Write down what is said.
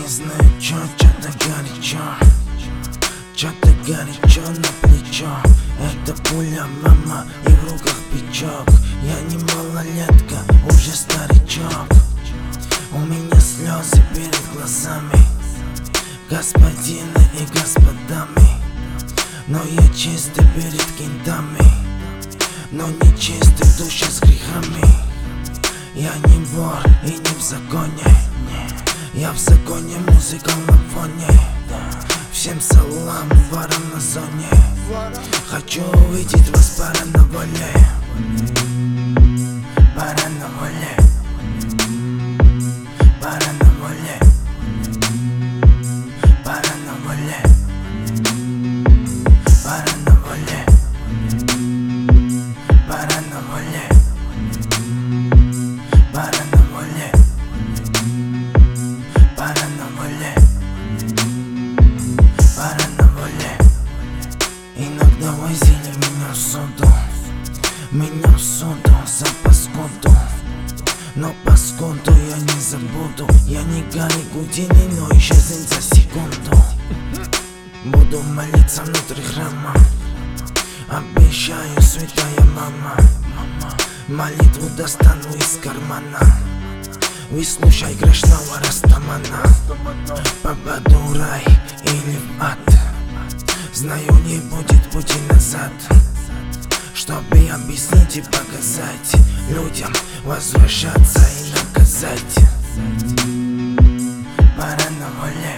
не знаю, чё-то горячо, чё-то горячо на плечо. Это пуля, мама, и в руках печок. Я не малолетка, уже старичок. У меня слезы перед глазами, господины и господами. Но я чистый перед кентами, но не чистый в душе с грехами. Я не вор и не в законе, я в законе, музыка на фоне. Всем салам, ворам на зоне. Хочу увидеть вас пара на воле, пара на воле, пара на воле, пара на воле, пара на воле, пара на воле, пара на воле, пара на воле, пара на воле. Иногда возили меня в суду за паскуду. Но паскуду я не забуду. Я не Гарри Гудини, но исчезнет за секунду. Буду молиться внутри храма, обещаю, святая мама. Молитву достану из кармана, выслушай грешного растамана. Попаду в рай или в ад, знаю, не будет пути назад. Чтобы объяснить и показать людям, возвращаться и наказать. Пара на воле,